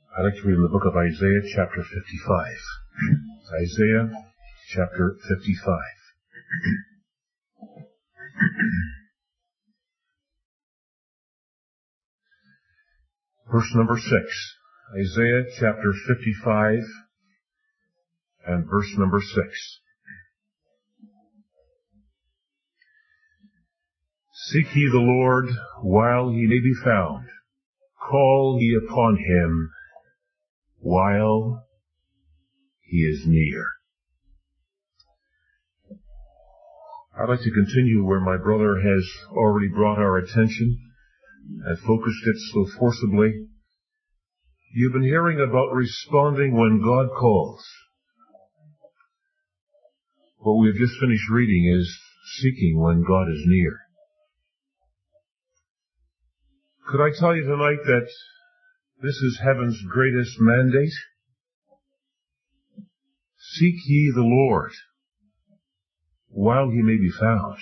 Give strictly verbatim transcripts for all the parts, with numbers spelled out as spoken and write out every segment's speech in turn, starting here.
I'd like to read in the book of Isaiah, chapter fifty-five. Isaiah, chapter fifty-five. Verse number six. Isaiah, chapter fifty-five, and verse number six. Seek ye the Lord while he may be found. Call ye upon him while he is near. I'd like to continue where my brother has already brought our attention and focused it so forcibly. You've been hearing about responding when God calls. What we've just finished reading is seeking when God is near. Could I tell you tonight that this is heaven's greatest mandate? Seek ye the Lord while he may be found.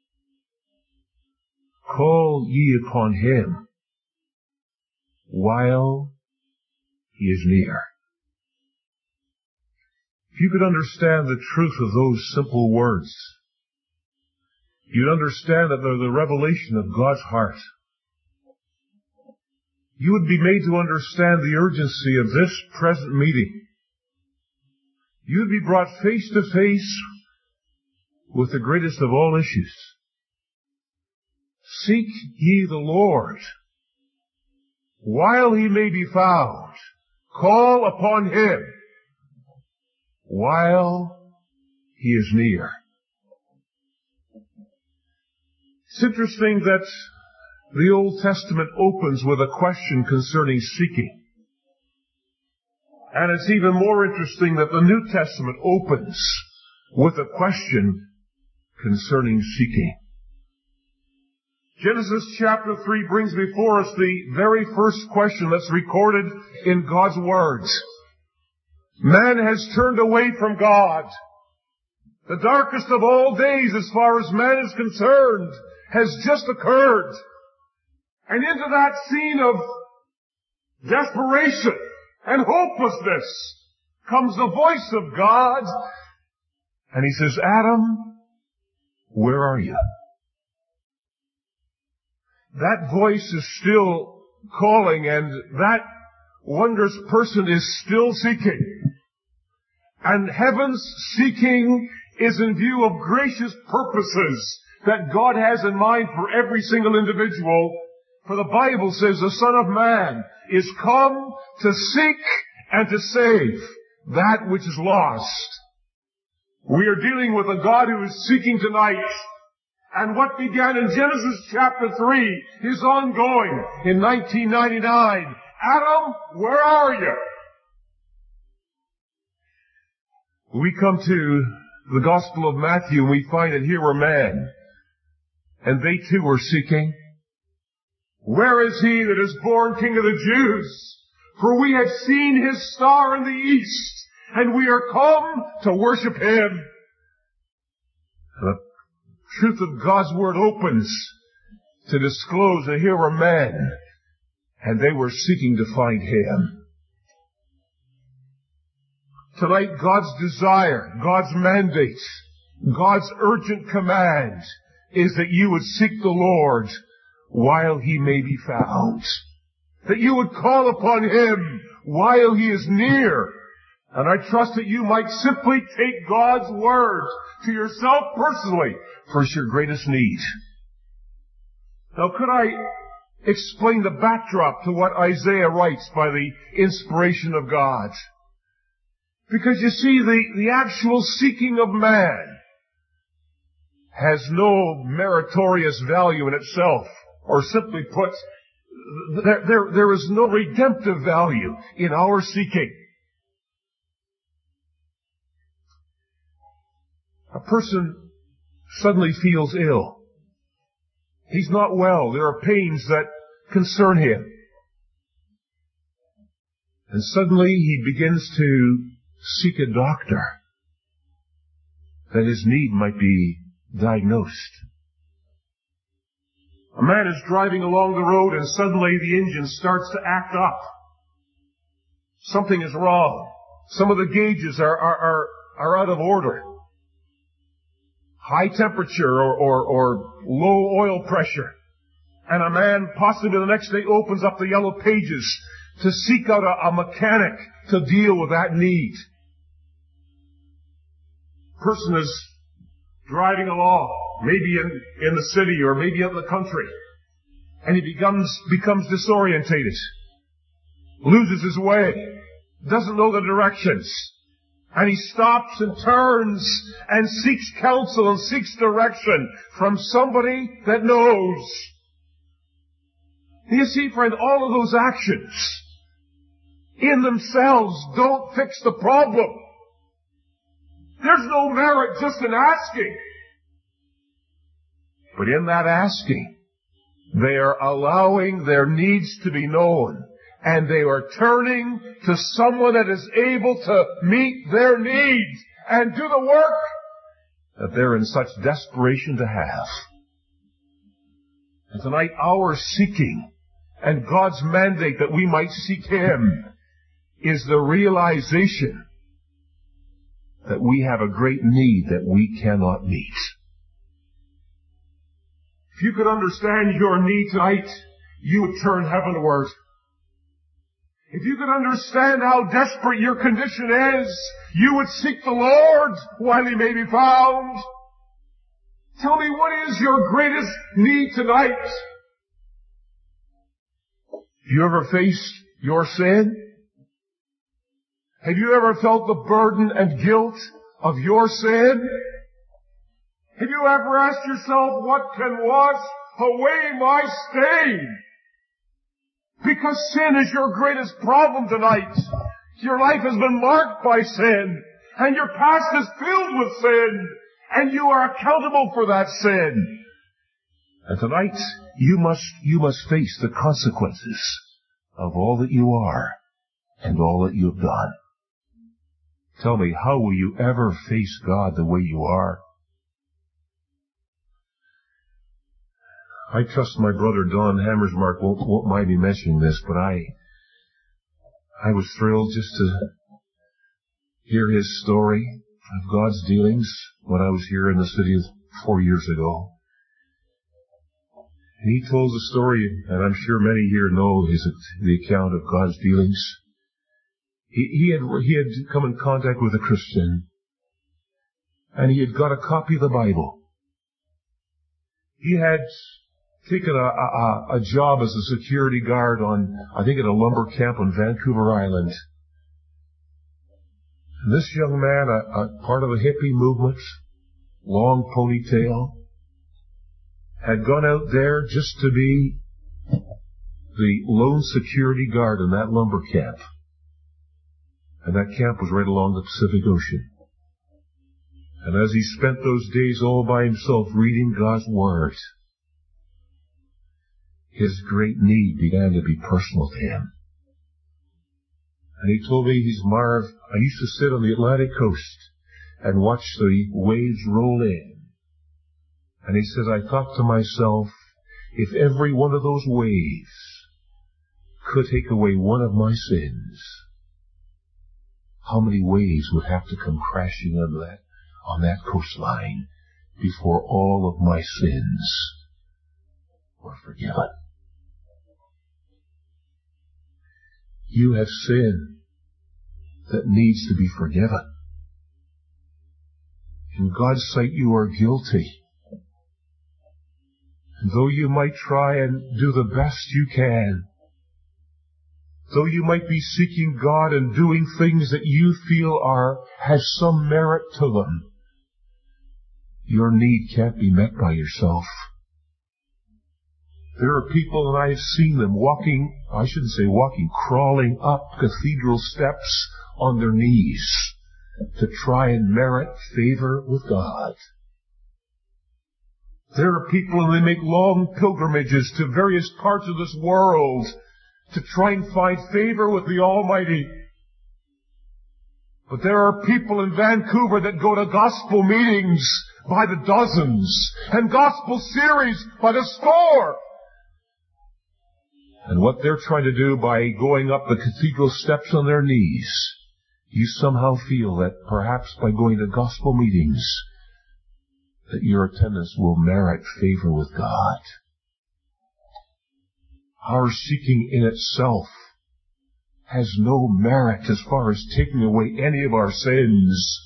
Call ye upon him while he is near. If you could understand the truth of those simple words, you'd understand that they're the revelation of God's heart. You would be made to understand the urgency of this present meeting. You would be brought face to face with the greatest of all issues. Seek ye the Lord while he may be found. Call upon him while he is near. It's interesting that the Old Testament opens with a question concerning seeking. And it's even more interesting that the New Testament opens with a question concerning seeking. Genesis chapter three brings before us the very first question that's recorded in God's words. Man has turned away from God. The darkest of all days, as far as man is concerned, has just occurred. And into that scene of desperation and hopelessness comes the voice of God. And he says, Adam, where are you? That voice is still calling, and that wondrous person is still seeking. And heaven's seeking is in view of gracious purposes that God has in mind for every single individual. For the Bible says the Son of Man is come to seek and to save that which is lost. We are dealing with a God who is seeking tonight. And what began in Genesis chapter three is ongoing in nineteen ninety-nine. Adam, where are you? We come to the Gospel of Matthew and we find that here were men. And they too were seeking. Where is he that is born King of the Jews? For we have seen his star in the east, and we are come to worship him. The truth of God's word opens to disclose that here were men, and they were seeking to find him. Tonight, God's desire, God's mandate, God's urgent command is that you would seek the Lord while he may be found. That you would call upon him while he is near. And I trust that you might simply take God's word to yourself personally for your greatest need. Now, could I explain the backdrop to what Isaiah writes by the inspiration of God? Because you see, the, the actual seeking of man has no meritorious value in itself. Or simply put, there, there, there is no redemptive value in our seeking. A person suddenly feels ill. He's not well. There are pains that concern him. And suddenly he begins to seek a doctor that his need might be diagnosed. A man is driving along the road and suddenly the engine starts to act up. something is wrong. Some of the gauges are, are, are, are out of order. High temperature or, or, or low oil pressure. And a man possibly the next day opens up the yellow pages to seek out a, a mechanic to deal with that need. Person is driving along, maybe in, in the city or maybe in the country, and he becomes, becomes disorientated, loses his way, doesn't know the directions, and he stops and turns and seeks counsel and seeks direction from somebody that knows. You see, friend, all of those actions in themselves don't fix the problem. There's no merit just in asking. But in that asking, they are allowing their needs to be known, and they are turning to someone that is able to meet their needs and do the work that they're in such desperation to have. And tonight, our seeking and God's mandate that we might seek Him is the realization that we have a great need that we cannot meet. If you could understand your need tonight, you would turn heavenward. If you could understand how desperate your condition is, you would seek the Lord while He may be found. Tell me, what is your greatest need tonight? Have you ever faced your sin? Have you ever felt the burden and guilt of your sin? Have you ever asked yourself, what can wash away my stain? Because sin is your greatest problem tonight. Your life has been marked by sin, and your past is filled with sin, and you are accountable for that sin. And tonight, you must, you must face the consequences of all that you are and all that you have done. Tell me, how will you ever face God the way you are? I trust my brother Don Hammersmark won't, won't mind me mentioning this, but I, I was thrilled just to hear his story of God's dealings when I was here in the city four years ago. And he told the story, and I'm sure many here know his, the account of God's dealings. He, he had, he had come in contact with a Christian, and he had got a copy of the Bible. He had taken a, a, a job as a security guard on, I think, at a lumber camp on Vancouver Island. And this young man, a, a part of a hippie movement, long ponytail, had gone out there just to be the lone security guard in that lumber camp. And that camp was right along the Pacific Ocean. And as he spent those days all by himself reading God's Word, his great need began to be personal to him. And he told me, he's Marv, I used to sit on the Atlantic coast and watch the waves roll in. And he says, I thought to myself, if every one of those waves could take away one of my sins, how many waves would have to come crashing on that, on that coastline before all of my sins were forgiven? You have sin that needs to be forgiven. In God's sight, you are guilty. And though you might try and do the best you can, though you might be seeking God and doing things that you feel are, has some merit to them, your need can't be met by yourself. There are people, and I have seen them walking, I shouldn't say walking, crawling up cathedral steps on their knees to try and merit favor with God. There are people, and they make long pilgrimages to various parts of this world to try and find favor with the Almighty. But there are people in Vancouver that go to gospel meetings by the dozens and gospel series by the score. And what they're trying to do by going up the cathedral steps on their knees, you somehow feel that perhaps by going to gospel meetings, that your attendance will merit favor with God. Our seeking in itself has no merit as far as taking away any of our sins.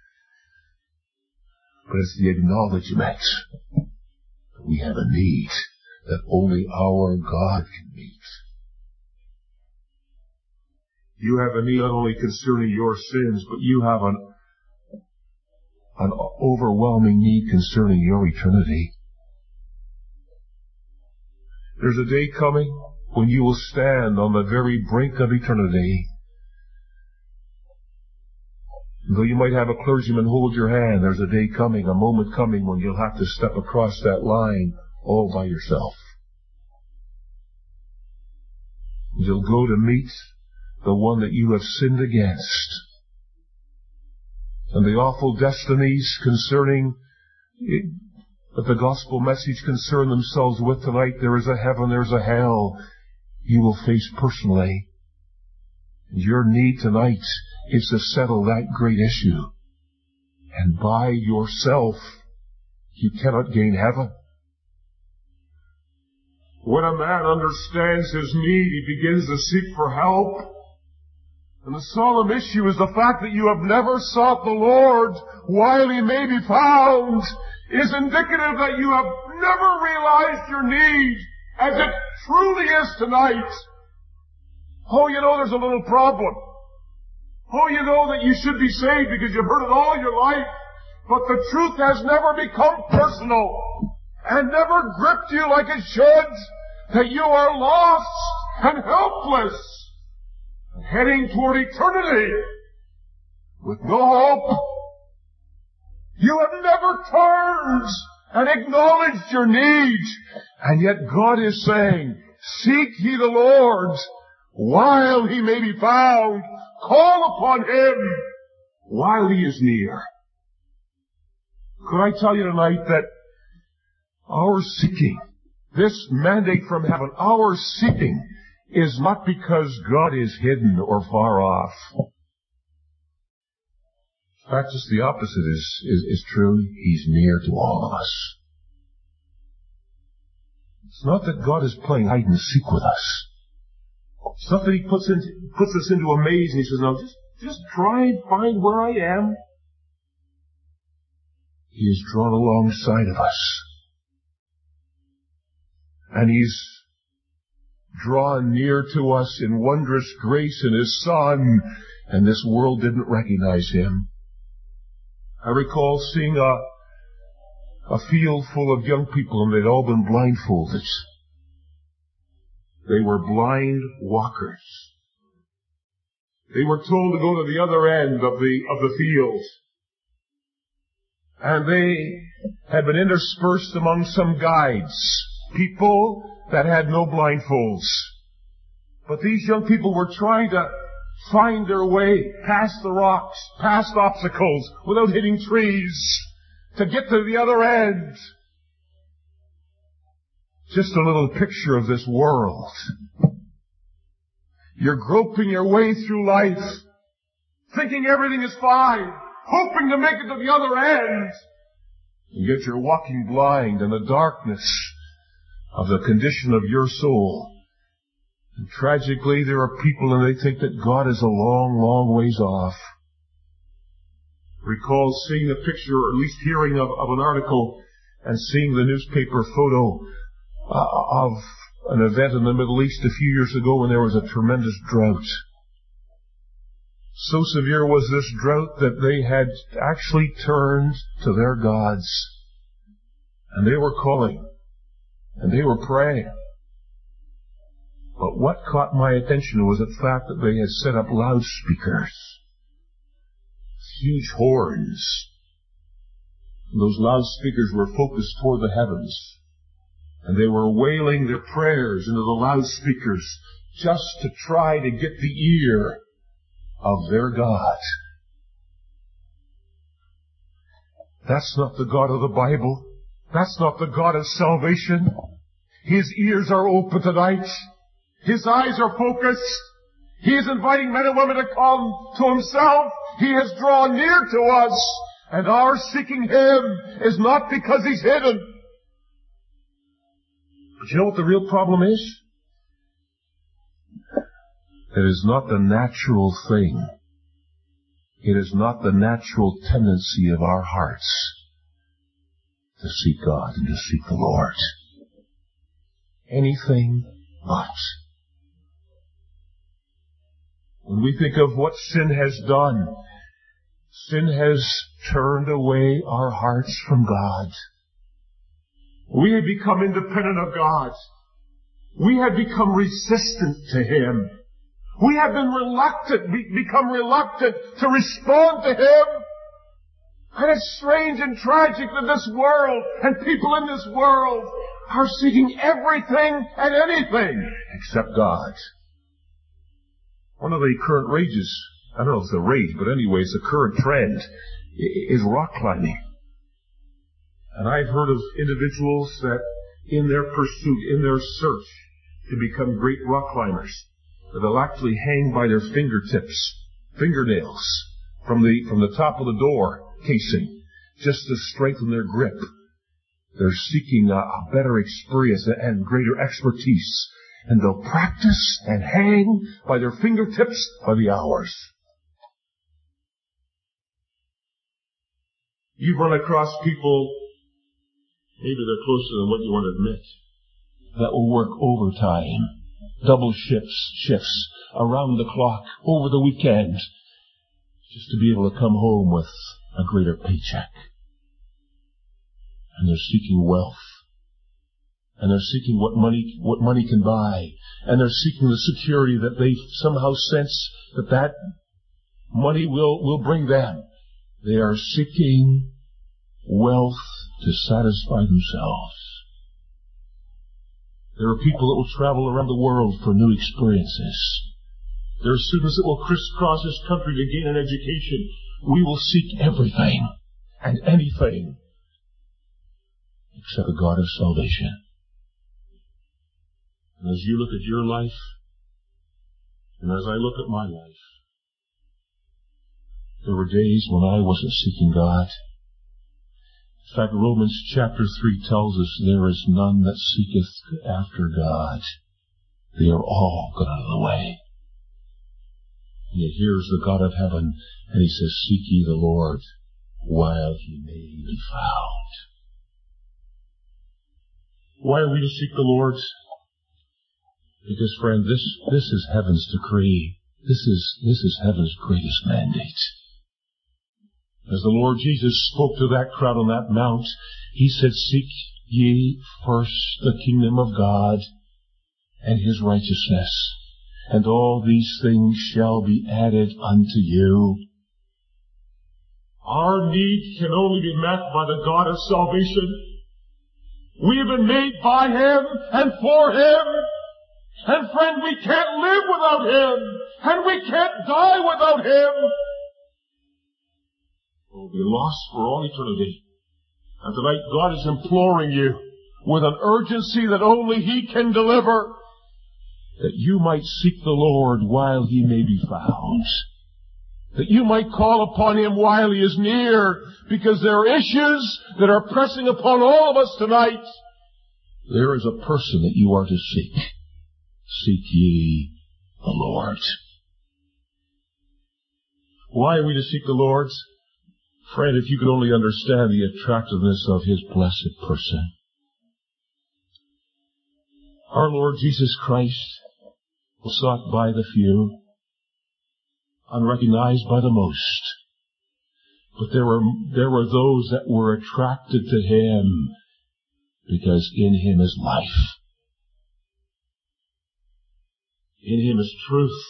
But it's the acknowledgement that we have a need that only our God can meet. You have a need not only concerning your sins, but you have an, an overwhelming need concerning your eternity. There's a day coming when you will stand on the very brink of eternity. Though you might have a clergyman hold your hand, there's a day coming, a moment coming when you'll have to step across that line all by yourself. You'll go to meet the one that you have sinned against. And the awful destinies concerning it, that the gospel message concern themselves with tonight, there is a heaven, there's a hell, you will face personally. Your need tonight is to settle that great issue. And by yourself, you cannot gain heaven. When a man understands his need, he begins to seek for help. And the solemn issue is the fact that you have never sought the Lord while He may be found is indicative that you have never realized your need as it truly is tonight. Oh, you know there's a little problem. Oh, you know that you should be saved because you've heard it all your life. But the truth has never become personal and never gripped you like it should, that you are lost and helpless, heading toward eternity with no hope. You have never turned and acknowledged your need, and yet God is saying, seek ye the Lord while He may be found. Call upon Him while He is near. Could I tell you tonight that our seeking, this mandate from heaven, our seeking is not because God is hidden or far off. In fact, just the opposite is, is, is true. He's near to all of us. It's not that God is playing hide and seek with us. It's not that He puts, in, puts us into a maze and He says, no, just, just try and find where I am. He is drawn alongside of us. And He's drawn near to us in wondrous grace in His Son, and this world didn't recognize Him. I recall seeing a, a field full of young people, and they'd all been blindfolded. They were blind walkers. They were told to go to the other end of the, of the field. And they had been interspersed among some guides, people that had no blindfolds. But these young people were trying to find their way past the rocks, past obstacles, without hitting trees, to get to the other end. Just a little picture of this world. You're groping your way through life, thinking everything is fine, hoping to make it to the other end. And yet you're walking blind in the darkness of the condition of your soul. And tragically, there are people and they think that God is a long, long ways off. Recall seeing a picture, or at least hearing of, of an article, and seeing the newspaper photo uh, of an event in the Middle East a few years ago when there was a tremendous drought. So severe was this drought that they had actually turned to their gods. And they were calling. And they were praying. But what caught my attention was the fact that they had set up loudspeakers. Huge horns. And those loudspeakers were focused toward the heavens. And they were wailing their prayers into the loudspeakers just to try to get the ear of their God. That's not the God of the Bible. That's not the God of salvation. His ears are open tonight. His eyes are focused. He is inviting men and women to come to Himself. He has drawn near to us. And our seeking Him is not because He's hidden. But you know what the real problem is? It is not the natural thing. It is not the natural tendency of our hearts to seek God and to seek the Lord. Anything but. When we think of what sin has done, sin has turned away our hearts from God. We have become independent of God. We have become resistant to Him. We have been reluctant, be, become reluctant to respond to Him. And it's strange and tragic that this world and people in this world are seeking everything and anything except God. One of the current rages, I don't know if it's a rage, but anyway, it's a current trend, is rock climbing. And I've heard of individuals that in their pursuit, in their search to become great rock climbers, that they'll actually hang by their fingertips, fingernails, from the, from the top of the door casing, just to strengthen their grip. They're seeking a, a better experience and greater expertise. And they'll practice and hang by their fingertips by the hours. You've run across people, maybe they're closer than what you want to admit, that will work overtime, double shifts, shifts, around the clock, over the weekend, just to be able to come home with a greater paycheck. And they're seeking wealth. And they're seeking what money, what money can buy. And they're seeking the security that they somehow sense that that money will, will bring them. They are seeking wealth to satisfy themselves. There are people that will travel around the world for new experiences. There are students that will crisscross this country to gain an education. We will seek everything and anything except a God of salvation. And as you look at your life, and as I look at my life, there were days when I wasn't seeking God. In fact, Romans chapter three tells us there is none that seeketh after God. They are all gone out of the way. And yet here is the God of heaven, and He says, seek ye the Lord while He may be found. Why are we to seek the Lord? Because, friend, this, this is heaven's decree. This is, this is heaven's greatest mandate. As the Lord Jesus spoke to that crowd on that mount, He said, seek ye first the kingdom of God and His righteousness, and all these things shall be added unto you. Our need can only be met by the God of salvation. We have been made by Him and for Him. And friend, we can't live without Him. And we can't die without Him. We'll be lost for all eternity. And tonight God is imploring you with an urgency that only He can deliver, that you might seek the Lord while He may be found. That you might call upon Him while He is near, because there are issues that are pressing upon all of us tonight. There is a person that you are to seek. Seek ye the Lord. Why are we to seek the Lord? Friend, if you could only understand the attractiveness of His blessed person. Our Lord Jesus Christ was sought by the few, unrecognized by the most. But there were, there were those that were attracted to Him because in Him is life. In Him is truth.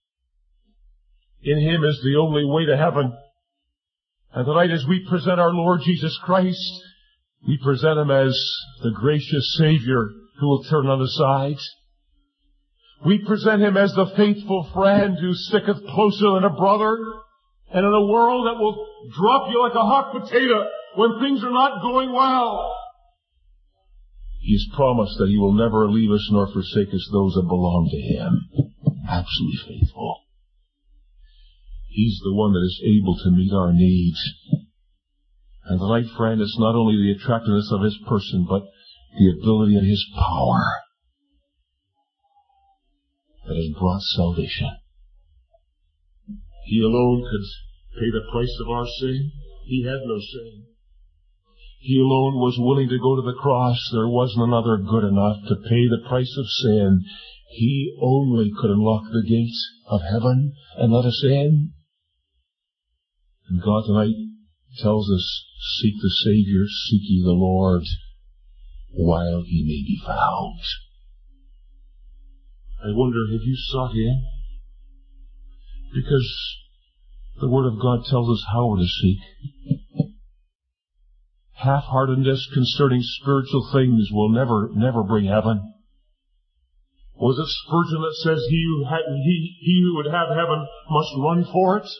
In Him is the only way to heaven. And tonight as we present our Lord Jesus Christ, we present Him as the gracious Savior who will turn on the side. We present Him as the faithful friend who sticketh closer than a brother. And in a world that will drop you like a hot potato when things are not going well, He has promised that He will never leave us nor forsake us, those that belong to Him. Absolutely faithful. He's the one that is able to meet our needs. And tonight, friend, it's not only the attractiveness of His person, but the ability and His power that has brought salvation. He alone could pay the price of our sin. He had no sin. He alone was willing to go to the cross. There wasn't another good enough to pay the price of sin. He only could unlock the gates of heaven and let us in. And God tonight tells us, seek the Savior, seek ye the Lord, while He may be found. I wonder, have you sought Him? Because the Word of God tells us how we're to seek. Half-heartedness concerning spiritual things will never, never bring heaven. Was it Spurgeon that says, he who, had, he, he who would have heaven must run for it?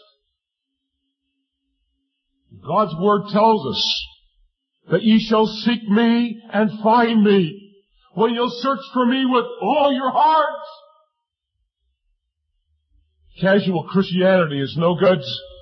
God's Word tells us that ye shall seek me and find me when you'll search for me with all your heart. Casual Christianity is no good.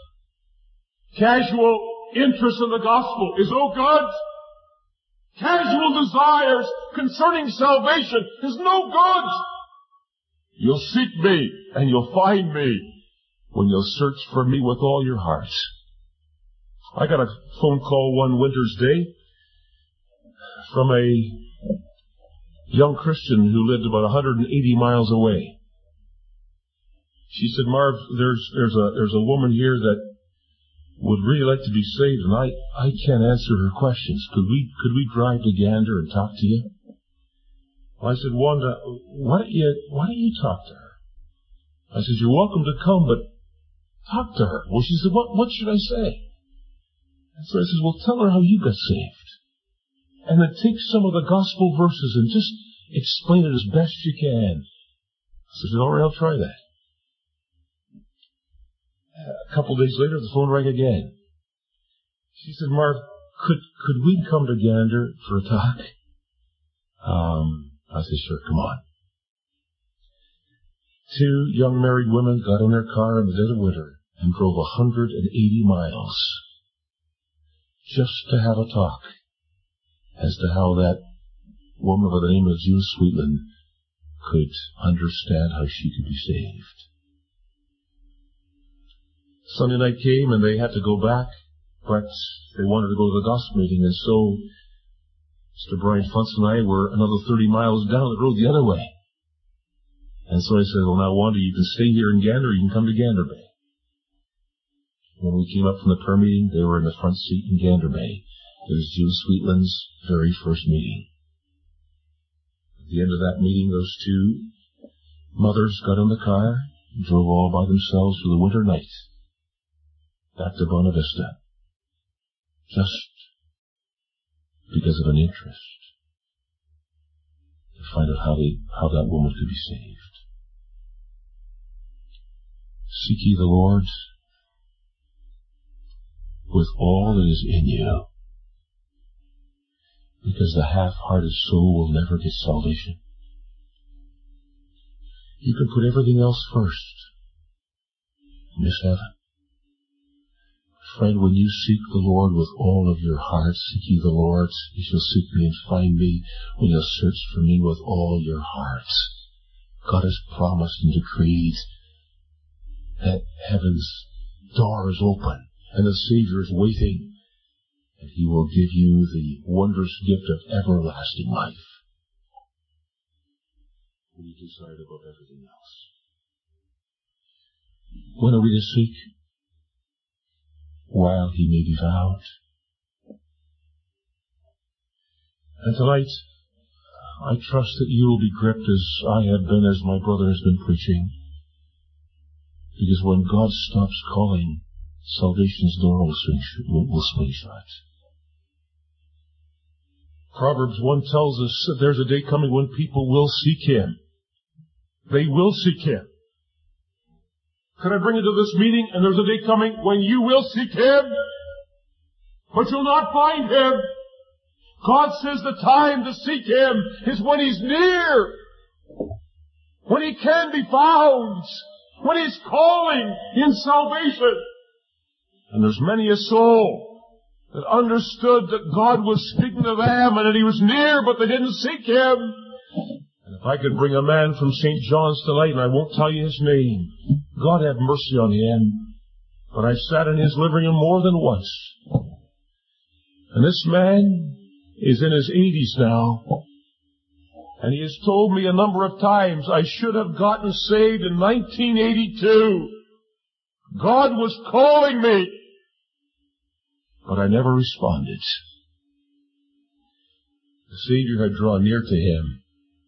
Casual interest in the gospel is no good. Casual desires concerning salvation is no good. You'll seek me and you'll find me when you'll search for me with all your heart. I got a phone call one winter's day from a young Christian who lived about one hundred eighty miles away. She said, Marv, there's, there's a, there's a woman here that would really like to be saved, and I, I can't answer her questions. Could we, could we drive to Gander and talk to you? Well, I said, Wanda, why don't you, why don't you talk to her? I said, you're welcome to come, but talk to her. Well, she said, what, what should I say? And so I said, well, tell her how you got saved. And then take some of the gospel verses and just explain it as best you can. I said, all right, I'll try that. A couple of days later, the phone rang again. She said, Mark, could could we come to Gander for a talk? Um, I said, sure, come on. Two young married women got in their car in the dead of winter and drove one hundred eighty miles just to have a talk as to how that woman by the name of June Sweetland could understand how she could be saved. Sunday night came and they had to go back, but they wanted to go to the gospel meeting, and so Mister Brian Funtz and I were another thirty miles down the road the other way. And so I said, well, now, Wanda, you can stay here in Gander, or you can come to Gander Bay. When we came up from the prayer meeting, they were in the front seat in Gander Bay. It was June Sweetland's very first meeting. At the end of that meeting, those two mothers got in the car and drove all by themselves through the winter night back to Buena Vista, just because of an interest to find out how, they, how that woman could be saved. Seek ye the Lord with all that is in you, because the half-hearted soul will never get salvation. You can put everything else first, miss heaven. Friend, when you seek the Lord with all of your heart, seek ye the Lord, you shall seek me and find me when you'll search for me with all your heart. God has promised and decreed that heaven's door is open and the Savior is waiting, and He will give you the wondrous gift of everlasting life. We decide above everything else. When are we to seek? While He may be found. And tonight, I trust that you will be gripped as I have been, as my brother has been preaching. Because when God stops calling, salvation's door will swing, will, will swing shut. Proverbs one tells us that there's a day coming when people will seek Him. They will seek Him. Could I bring you to this meeting, and there's a day coming when you will seek Him, but you'll not find Him. God says the time to seek Him is when He's near, when He can be found, when He's calling in salvation. And there's many a soul that understood that God was speaking to them and that He was near, but they didn't seek Him. And if I could bring a man from Saint John's tonight, and I won't tell you his name, God have mercy on him, but I've sat in his living room more than once. And this man is in his eighties now, and he has told me a number of times, I should have gotten saved in nineteen eighty-two. God was calling me, but I never responded. The Savior had drawn near to him,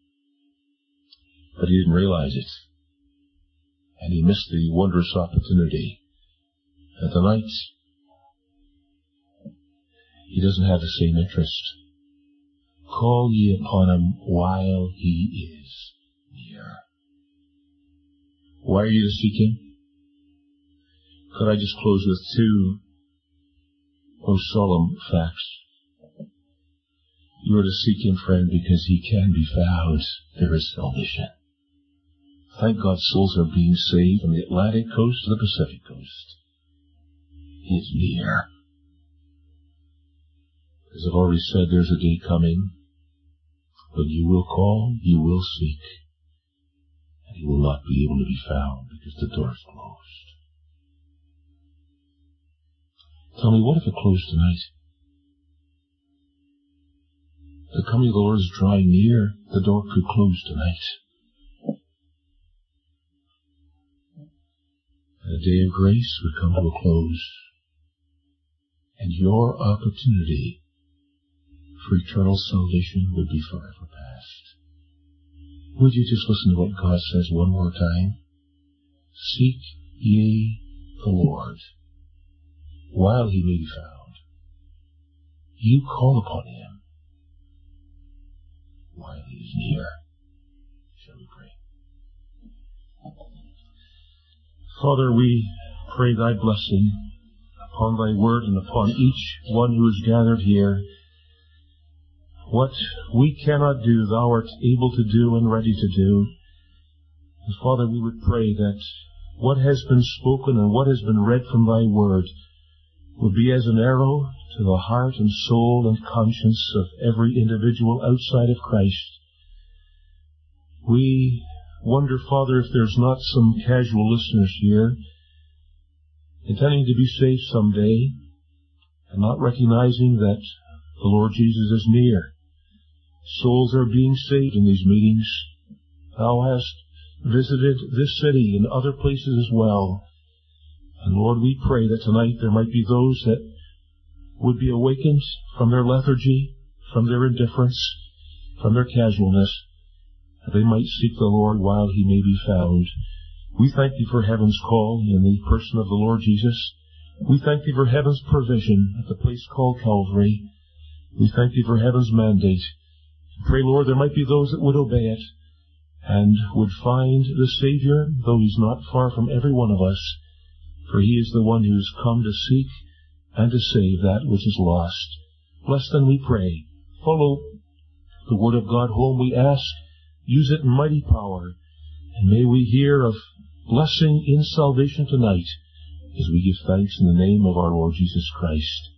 but he didn't realize it. And he missed the wondrous opportunity. And tonight, he doesn't have the same interest. Call ye upon him while he is near. Why are you to seek him? Could I just close with two most solemn facts? You are to seek him, friend, because he can be found. There is salvation. Thank God souls are being saved from the Atlantic coast to the Pacific coast. He is near. As I've already said, there's a day coming when you will call, you will seek, and you will not be able to be found because the door is closed. Tell me, what if it closed tonight? The coming of the Lord is drawing near. The door could close tonight. And a day of grace would come to a close. And your opportunity for eternal salvation would be forever past. Would you just listen to what God says one more time? Seek ye the Lord while he may be found. You call upon him while he is near. Shall we pray? Father, we pray thy blessing upon thy word and upon each one who is gathered here. What we cannot do, thou art able to do and ready to do. And Father, we would pray that what has been spoken and what has been read from thy word would be as an arrow to the heart and soul and conscience of every individual outside of Christ. We wonder, Father, if there's not some casual listeners here intending to be saved someday and not recognizing that the Lord Jesus is near. Souls are being saved in these meetings. Thou hast visited this city and other places as well. And Lord, we pray that tonight there might be those that would be awakened from their lethargy, from their indifference, from their casualness, that they might seek the Lord while he may be found. We thank thee for heaven's call in the person of the Lord Jesus. We thank thee for heaven's provision at the place called Calvary. We thank thee for heaven's mandate. Pray, Lord, there might be those that would obey it and would find the Savior, though he's not far from every one of us, for he is the one who has come to seek and to save that which is lost. Bless them, we pray. Follow the word of God home, we ask. Use it in mighty power. And may we hear of blessing in salvation tonight as we give thanks in the name of our Lord Jesus Christ.